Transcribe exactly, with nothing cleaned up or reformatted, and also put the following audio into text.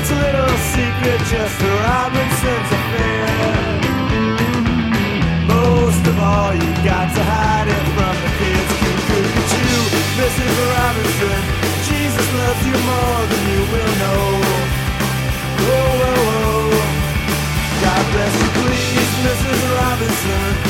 It's a little secret, just a Robinson's affair. Most of all, you got to hide it from the kids. Could you, Missus Robinson? Jesus loves you more than you will know. Whoa, whoa, whoa. God bless you, please, Missus Robinson.